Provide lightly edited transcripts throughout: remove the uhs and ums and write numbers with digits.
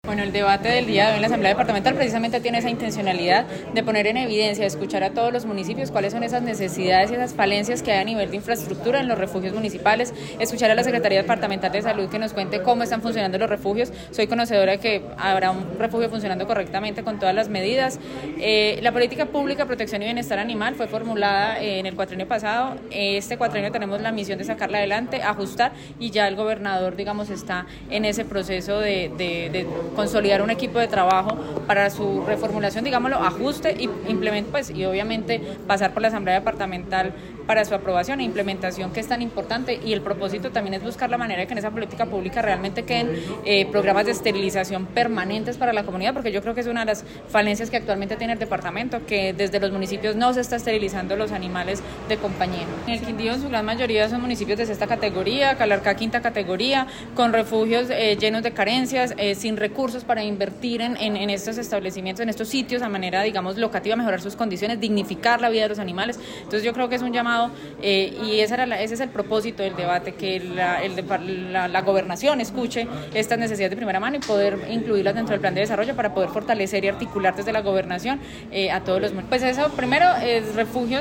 Bueno, el debate del día de hoy en la Asamblea Departamental precisamente tiene esa intencionalidad de poner en evidencia, de escuchar a todos los municipios cuáles son esas necesidades y esas falencias que hay a nivel de infraestructura en los refugios municipales, escuchar a la Secretaría Departamental de Salud que nos cuente cómo están funcionando los refugios. Soy conocedora de que habrá un refugio funcionando correctamente con todas las medidas. La política pública de protección y bienestar animal fue formulada en el cuatrienio pasado. Este cuatrienio tenemos la misión de sacarla adelante, ajustar, y ya el gobernador, digamos, está en ese proceso de consolidar un equipo de trabajo para su reformulación, digámoslo, ajuste y implemento, pues, y obviamente pasar por la Asamblea Departamental para su aprobación e implementación, que es tan importante. Y el propósito también es buscar la manera de que en esa política pública realmente queden programas de esterilización permanentes para la comunidad, porque yo creo que es una de las falencias que actualmente tiene el departamento, que desde los municipios no se está esterilizando los animales de compañía. En el Quindío, en su gran mayoría, son municipios de sexta categoría, Calarcá quinta categoría, con refugios llenos de carencias, sin recursos para invertir en estos establecimientos, en estos sitios, a manera, digamos, locativa, mejorar sus condiciones, dignificar la vida de los animales. Entonces yo creo que es un llamado y ese es el propósito del debate, que la gobernación escuche estas necesidades de primera mano y poder incluirlas dentro del plan de desarrollo para poder fortalecer y articular desde la gobernación a todos los... Pues eso, primero, es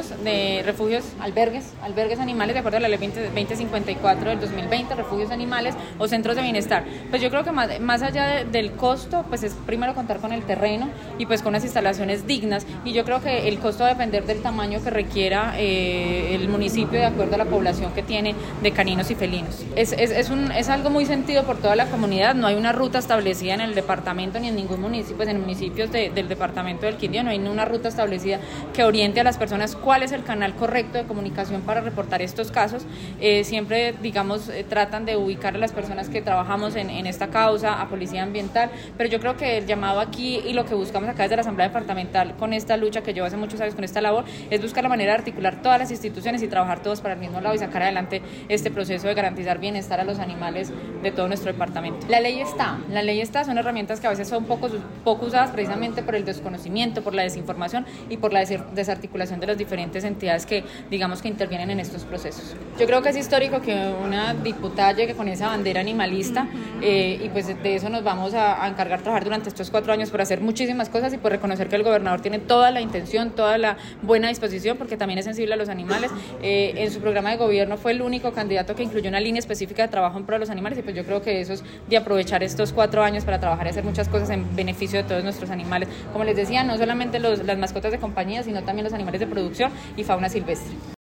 albergues animales, de acuerdo a la ley 2054 del 2020, refugios animales o centros de bienestar. Pues yo creo que más allá del costo, pues es primero contar con el terreno y pues con unas instalaciones dignas, y yo creo que el costo va a depender del tamaño que requiera el municipio de acuerdo a la población que tiene de caninos y felinos. Es algo muy sentido por toda la comunidad. No hay una ruta establecida en el departamento ni en ningún municipio, pues en municipios del departamento del Quindío no hay una ruta establecida que oriente a las personas cuál es el canal correcto de comunicación para reportar estos casos. Siempre, digamos, tratan de ubicar a las personas que trabajamos en esta causa, a Policía Ambiental, pero yo creo que el llamado aquí y lo que buscamos acá desde la Asamblea Departamental con esta lucha que llevo hace muchos años con esta labor es buscar la manera de articular todas las instituciones y trabajar todos para el mismo lado y sacar adelante este proceso de garantizar bienestar a los animales de todo nuestro departamento. La ley está, son herramientas que a veces son poco usadas precisamente por el desconocimiento, por la desinformación y por la desarticulación de las diferentes entidades que, digamos, que intervienen en estos procesos. Yo creo que es histórico que una diputada llegue con esa bandera animalista y pues de eso nos vamos a encargar trabajar durante estos 4 años por hacer muchísimas cosas y por reconocer que el gobernador tiene toda la intención, toda la buena disposición, porque también es sensible a los animales. En su programa de gobierno fue el único candidato que incluyó una línea específica de trabajo en pro de los animales, y pues yo creo que eso es de aprovechar estos 4 años para trabajar y hacer muchas cosas en beneficio de todos nuestros animales. Como les decía, no solamente las mascotas de compañía, sino también los animales de producción y fauna silvestre.